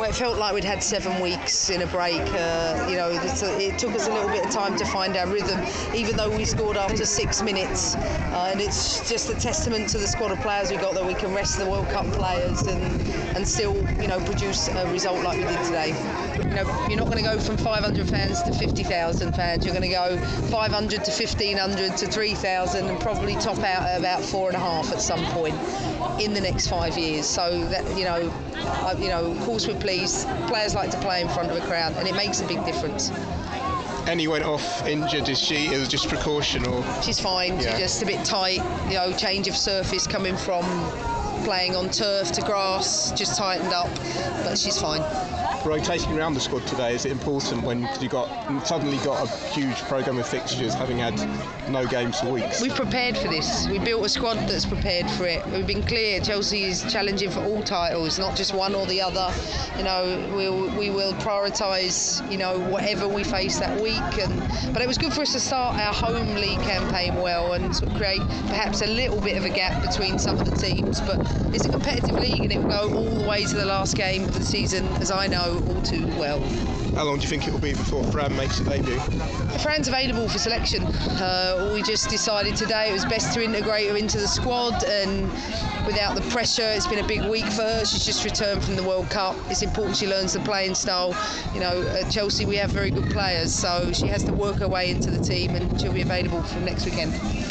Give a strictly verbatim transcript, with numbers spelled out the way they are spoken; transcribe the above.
Well, it felt like we'd had seven weeks in a break. Uh, you know, it took us a little bit of time to find our rhythm, even though we scored after six minutes. Uh, and it's just a testament to the squad of players we got that we can rest the World Cup players and, and still, you know, produce a result like we did today. You know, you're not going to go from five hundred fans to fifty thousand fans. You're going to go five hundred to fifteen hundred to three thousand and probably top out at about four and a half at some point in the next five years. So that, you know, uh, you know, of course we're pleased. Players like to play in front of a crowd, and it makes a big difference. Annie went off injured, is she? It was just precaution, or? She's fine. Yeah. She's just a bit tight. You know, change of surface coming from playing on turf to grass, just tightened up, but she's fine. Rotating around the squad today, is it important when you got suddenly got a huge programme of fixtures, having had no games for weeks? We've prepared for this. We built a squad that's prepared for it. We've been clear. Chelsea is challenging for all titles, not just one or the other. You know, we'll, we will prioritise, you know, whatever we face that week. And but it was good for us to start our home league campaign well and sort of create perhaps a little bit of a gap between some of the teams. But it's a competitive league, and it will go all the way to the last game of the season, as I know all too well. How long do you think it will be before Fran makes a debut? Fran's available for selection. Uh, we just decided today it was best to integrate her into the squad, and without the pressure. It's been a big week for her. She's just returned from the World Cup. It's important she learns the playing style. You know, at Chelsea we have very good players, so she has to work her way into the team, and she'll be available from next weekend.